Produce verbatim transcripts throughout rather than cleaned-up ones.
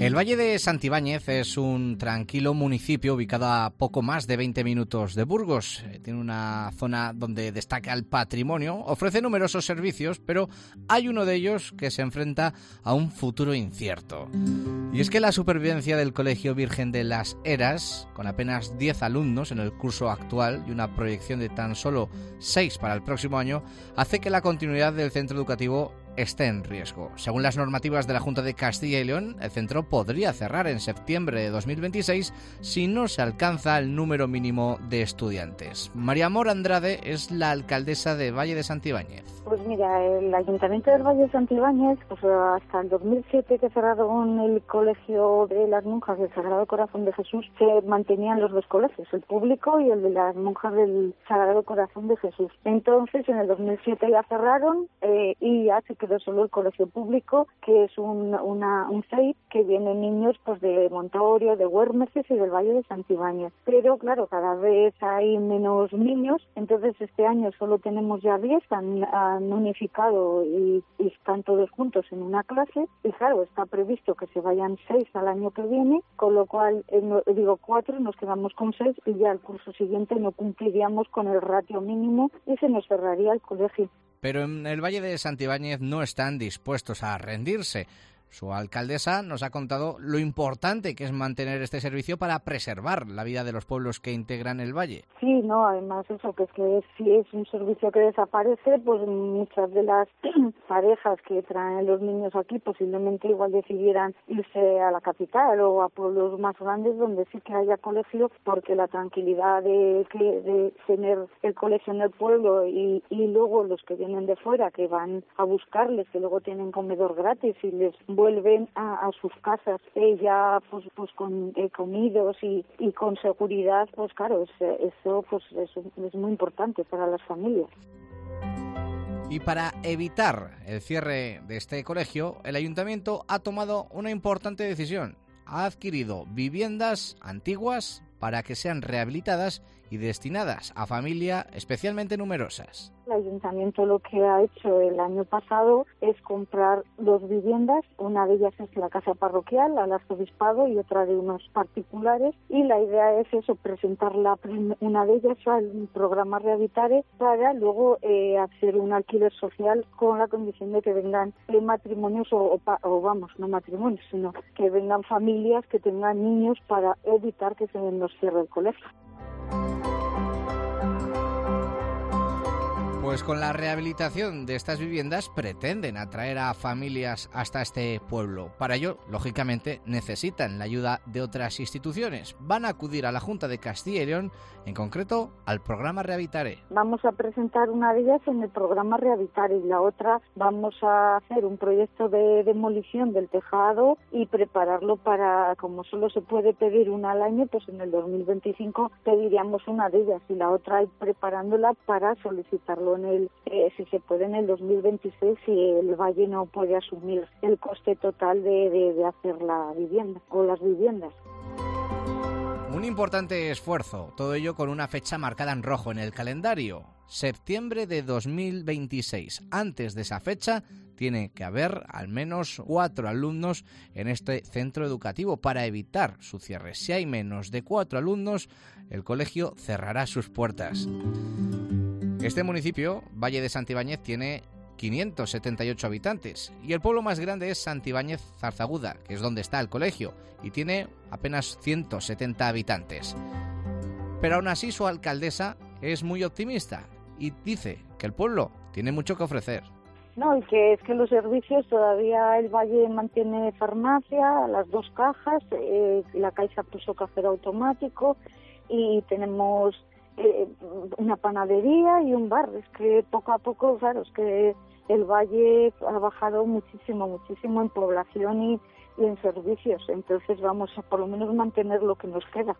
El Valle de Santibáñez es un tranquilo municipio ubicado a poco más de veinte minutos de Burgos. Tiene una zona donde destaca el patrimonio, ofrece numerosos servicios, pero hay uno de ellos que se enfrenta a un futuro incierto. Y es que la supervivencia del Colegio Virgen de las Heras, con apenas diez alumnos en el curso actual y una proyección de tan solo seis para el próximo año, hace que la continuidad del centro educativo esté en riesgo. Según las normativas de la Junta de Castilla y León, el centro podría cerrar en septiembre de dos mil veintiséis si no se alcanza el número mínimo de estudiantes. María Amor Andrade es la alcaldesa de Valle de Santibáñez. Pues mira, el Ayuntamiento del Valle de Santibáñez, pues hasta el dos mil siete que cerraron el Colegio de las Monjas del Sagrado Corazón de Jesús, se mantenían los dos colegios, el público y el de las Monjas del Sagrado Corazón de Jesús. Entonces, en el dos mil siete ya cerraron eh, y ya se quedó solo el colegio público, que es un, una, un C E I P que vienen niños pues de Montorio, de Güermeses y del Valle de Santibáñez. Pero claro, cada vez hay menos niños, entonces este año solo tenemos ya diez, han, han unificado y, y están todos juntos en una clase, y claro, está previsto que se vayan seis al año que viene, con lo cual, eh, no, digo cuatro, nos quedamos con seis y ya el curso siguiente no cumpliríamos con el ratio mínimo y se nos cerraría el colegio. Pero en el Valle de Santibáñez no están dispuestos a rendirse. Su alcaldesa nos ha contado lo importante que es mantener este servicio para preservar la vida de los pueblos que integran el valle. Sí, no, además eso, que es que si es un servicio que desaparece, pues muchas de las parejas que traen los niños aquí posiblemente igual decidieran irse a la capital o a pueblos más grandes donde sí que haya colegio, porque la tranquilidad de, de tener el colegio en el pueblo y, y luego los que vienen de fuera, que van a buscarles, que luego tienen comedor gratis y les vuelven a, a sus casas eh, ya pues pues con eh, comidos y, y con seguridad, pues claro, es, eso pues es, es muy importante para las familias. Y para evitar el cierre de este colegio, el ayuntamiento ha tomado una importante decisión. Ha adquirido viviendas antiguas para que sean rehabilitadas y destinadas a familias especialmente numerosas. El ayuntamiento lo que ha hecho el año pasado es comprar dos viviendas, una de ellas es la casa parroquial al arzobispado y otra de unos particulares, y la idea es eso, presentar la prim- una de ellas al programa Rehabilitare para luego eh, hacer un alquiler social con la condición de que vengan eh, matrimonios o, o, o vamos, no matrimonios, sino que vengan familias que tengan niños para evitar que se nos cierre el colegio. Pues con la rehabilitación de estas viviendas pretenden atraer a familias hasta este pueblo. Para ello, lógicamente, necesitan la ayuda de otras instituciones. Van a acudir a la Junta de Castilla y León, en concreto al programa Rehabilitare. Vamos a presentar una de ellas en el programa Rehabilitare y la otra vamos a hacer un proyecto de demolición del tejado y prepararlo para, como solo se puede pedir una al año, pues en el dos mil veinticinco pediríamos una de ellas y la otra ir preparándola para solicitarlo en el, eh, si se puede, en el dos mil veintiséis, si el Valle no puede asumir el coste total de, de, de hacer la vivienda o las viviendas. Un importante esfuerzo, todo ello con una fecha marcada en rojo en el calendario, septiembre de dos mil veintiséis. Antes de esa fecha tiene que haber al menos cuatro alumnos en este centro educativo para evitar su cierre. Si hay menos de cuatro alumnos, el colegio cerrará sus puertas. Este municipio, Valle de Santibáñez, tiene quinientos setenta y ocho habitantes y el pueblo más grande es Santibáñez Zarzaguda, que es donde está el colegio, y tiene apenas ciento setenta habitantes. Pero aún así su alcaldesa es muy optimista y dice que el pueblo tiene mucho que ofrecer. No, y que es que los servicios todavía el Valle mantiene farmacia, las dos cajas, eh, la Caixa puso cajero automático y tenemos eh, una panadería y un bar. Es que poco a poco, claro, es que el Valle ha bajado muchísimo, muchísimo en población y, y en servicios. Entonces vamos a por lo menos mantener lo que nos queda.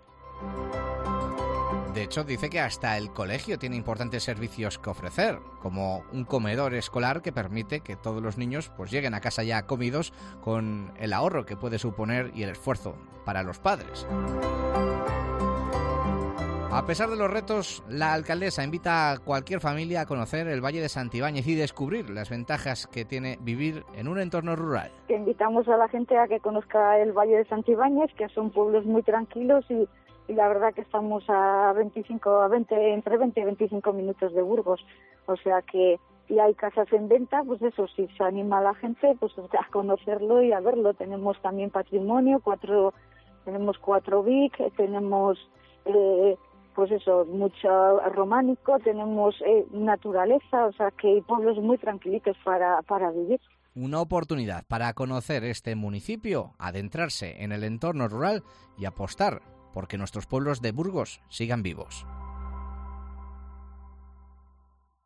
De hecho, dice que hasta el colegio tiene importantes servicios que ofrecer, como un comedor escolar que permite que todos los niños pues lleguen a casa ya comidos, con el ahorro que puede suponer y el esfuerzo para los padres. A pesar de los retos, la alcaldesa invita a cualquier familia a conocer el Valle de Santibáñez y descubrir las ventajas que tiene vivir en un entorno rural. Que invitamos a la gente a que conozca el Valle de Santibáñez, que son pueblos muy tranquilos y, y la verdad que estamos a veinticinco, a veinte, entre veinte y veinticinco minutos de Burgos, o sea que y hay casas en venta, pues eso, si se anima a la gente, pues a conocerlo y a verlo. Tenemos también patrimonio, cuatro, tenemos cuatro Vic, tenemos eh, pues eso, mucho románico, tenemos eh, naturaleza, o sea que hay pueblos muy tranquilitos para, para vivir. Una oportunidad para conocer este municipio, adentrarse en el entorno rural y apostar porque nuestros pueblos de Burgos sigan vivos.